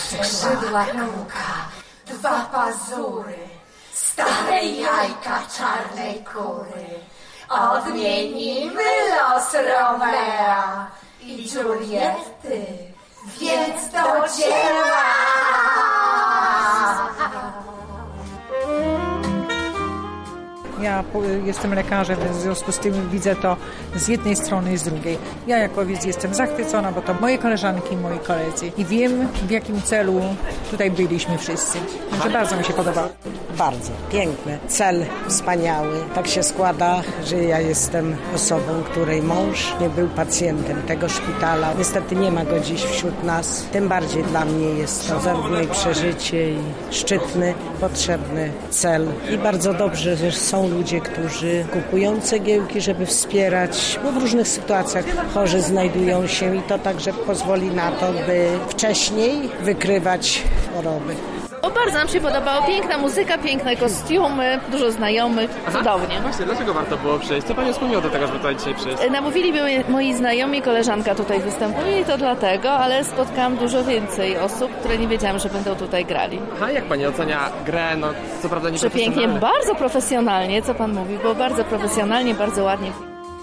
skrzydła luka, dwa pazury, stare jajka czarnej kury. Odmienimy los Romea i Juliety, więc do dzieła! Ja jestem lekarzem, więc w związku z tym widzę to z jednej strony i z drugiej. Ja jako widz jestem zachwycona, bo to moje koleżanki, moi koledzy i wiem, w jakim celu tutaj byliśmy wszyscy. Także bardzo mi się podobało. Bardzo piękny, cel wspaniały. Tak się składa, że ja jestem osobą, której mąż nie był pacjentem tego szpitala. Niestety nie ma go dziś wśród nas. Tym bardziej dla mnie jest to zarówno i przeżycie, i szczytny, potrzebny cel. I bardzo dobrze, że są ludzie, którzy kupują cegiełki, żeby wspierać, bo w różnych sytuacjach chorzy znajdują się i to także pozwoli na to, by wcześniej wykrywać choroby. Bardzo nam się podobało. Piękna muzyka, piękne kostiumy, dużo znajomych. Cudownie. Właśnie, dlaczego warto było przyjść? Co Panią skłoniło do tego, żeby tutaj dzisiaj przyjść? Namówili mnie moi znajomi, koleżanka tutaj występuje i to dlatego, ale spotkałam dużo więcej osób, które nie wiedziałam, że będą tutaj grali. A jak Pani ocenia grę? No, co prawda nie przepięknie, bardzo profesjonalnie, co Pan mówi, było bardzo profesjonalnie, bardzo ładnie.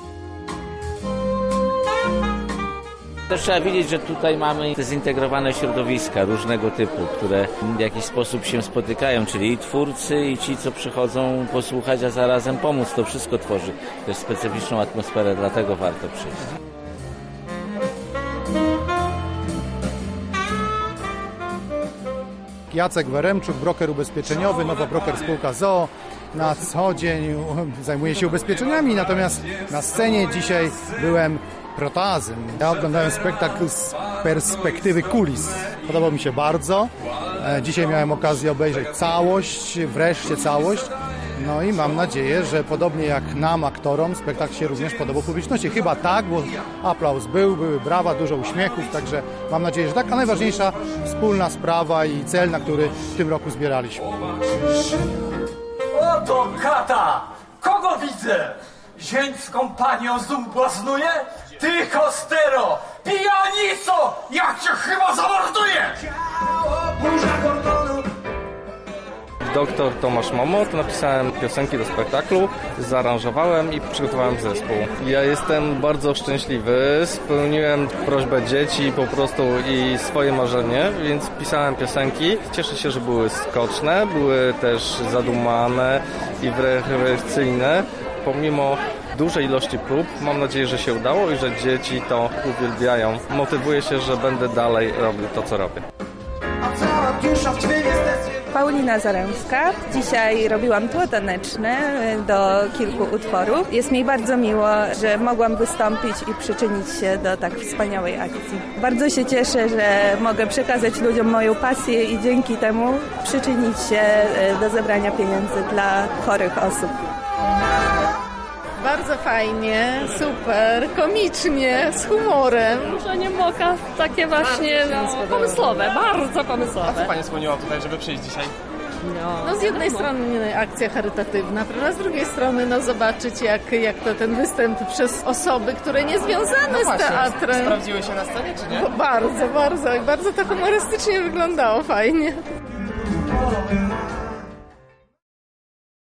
Też trzeba wiedzieć, że tutaj mamy zintegrowane środowiska różnego typu, które w jakiś sposób się spotykają, czyli i twórcy, i ci, co przychodzą posłuchać, a zarazem pomóc. To wszystko tworzy też specyficzną atmosferę, dlatego warto przyjść. Jacek Weremczuk, broker ubezpieczeniowy, Nowa Broker Spółka z.o.o. Na co dzień zajmuję się ubezpieczeniami, natomiast na scenie dzisiaj byłem protazem. Ja oglądałem spektakl z perspektywy kulis. Podobał mi się bardzo. Dzisiaj miałem okazję obejrzeć całość, wreszcie całość. No i mam nadzieję, że podobnie jak nam, aktorom, spektakl się również podobał publiczności. Chyba tak, bo aplauz były brawa, dużo uśmiechów, także mam nadzieję, że tak. A najważniejsza wspólna sprawa i cel, na który w tym roku zbieraliśmy. Oto kata! Kogo widzę? Zięcką panią zubłaznuje? Ty, Kostero! Pijanico! Ja cię chyba zamorduję! Doktor Tomasz Momot, napisałem piosenki do spektaklu, zaaranżowałem i przygotowałem zespół. Ja jestem bardzo szczęśliwy, spełniłem prośbę dzieci po prostu i swoje marzenie, więc pisałem piosenki. Cieszę się, że były skoczne, były też zadumane i refleksyjne. Pomimo dużej ilości prób, mam nadzieję, że się udało i że dzieci to uwielbiają. Motywuję się, że będę dalej robił to, co robię. Paulina Zaremska. Dzisiaj robiłam tło taneczne do kilku utworów. Jest mi bardzo miło, że mogłam wystąpić i przyczynić się do tak wspaniałej akcji. Bardzo się cieszę, że mogę przekazać ludziom moją pasję i dzięki temu przyczynić się do zebrania pieniędzy dla chorych osób. Bardzo fajnie, super, komicznie, z humorem. Ruszanie Moka takie właśnie pomysłowe, bardzo pomysłowe. A co Pani skłoniło tutaj, żeby przyjść dzisiaj? No z jednej strony akcja charytatywna, prawda? Z drugiej strony zobaczyć jak to ten występ przez osoby, które nie związane z teatrem. Sprawdziły się na scenie, czy nie? Bardzo, bardzo. I bardzo to humorystycznie wyglądało, fajnie.